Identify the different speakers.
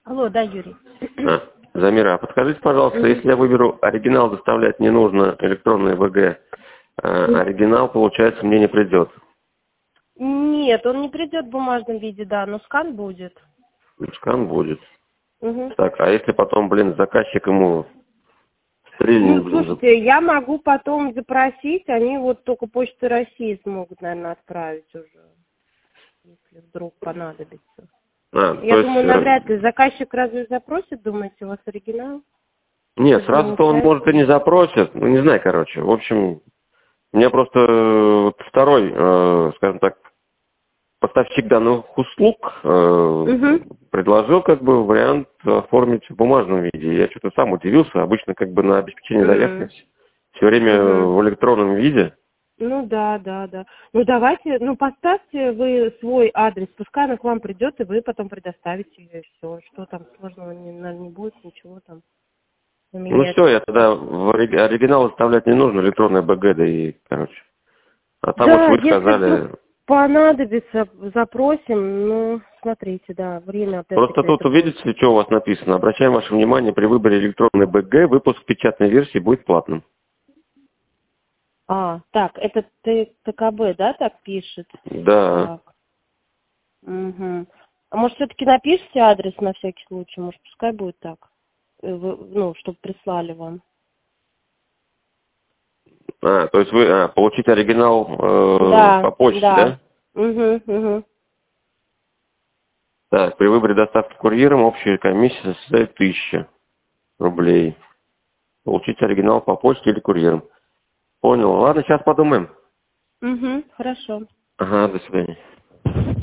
Speaker 1: Алло, да, Юрий.
Speaker 2: Замира, а подскажите, пожалуйста, если я выберу оригинал, доставлять не нужно, электронный ВГ, оригинал, получается, мне не придет.
Speaker 1: Нет, он не придет в бумажном виде, да, но скан будет.
Speaker 2: Скан будет.
Speaker 1: Угу.
Speaker 2: Так, а если потом, заказчик ему стрельнет,
Speaker 1: Ну, слушайте, я могу потом запросить, они вот только Почты России смогут, наверное, отправить уже, если вдруг понадобится. Я
Speaker 2: то
Speaker 1: думаю,
Speaker 2: есть,
Speaker 1: навряд ли. Заказчик разве запросит, думаете, у вас оригинал?
Speaker 2: нет,
Speaker 1: Чтобы не
Speaker 2: сразу-то он, может, и не запросит, ну, не знаю, короче. В общем, у меня просто второй, скажем так, поставщик данных услуг предложил вариант оформить в бумажном виде. Я что-то сам удивился. Обычно на обеспечение заявки все время в электронном виде.
Speaker 1: Ну да. Ну давайте, поставьте вы свой адрес, пускай она к вам придет, и вы потом предоставите ее, и все. Что там сложного не будет, ничего там.
Speaker 2: Ну все, я тогда оригинал оставлять не нужно, электронное БГ, да и, короче. А там
Speaker 1: Да,
Speaker 2: вы
Speaker 1: если
Speaker 2: сказали...
Speaker 1: вдруг понадобится, запросим, смотрите, да, время
Speaker 2: Просто
Speaker 1: опять-таки
Speaker 2: тут
Speaker 1: это будет.
Speaker 2: увидите, что у вас написано. Обращаем ваше внимание, при выборе электронной БГ выпуск печатной версии будет платным.
Speaker 1: Так, это ТКБ, да, так пишет?
Speaker 2: Да.
Speaker 1: Так. Угу. А может, все-таки напишите адрес на всякий случай, может, пускай будет так, чтобы прислали вам.
Speaker 2: То есть вы получить оригинал по почте, да?
Speaker 1: Угу.
Speaker 2: Так, при выборе доставки курьером общая комиссия составит 1000 рублей. Получить оригинал по почте или курьером. Понял. Ладно, сейчас подумаем.
Speaker 1: Хорошо.
Speaker 2: Ага, до свидания.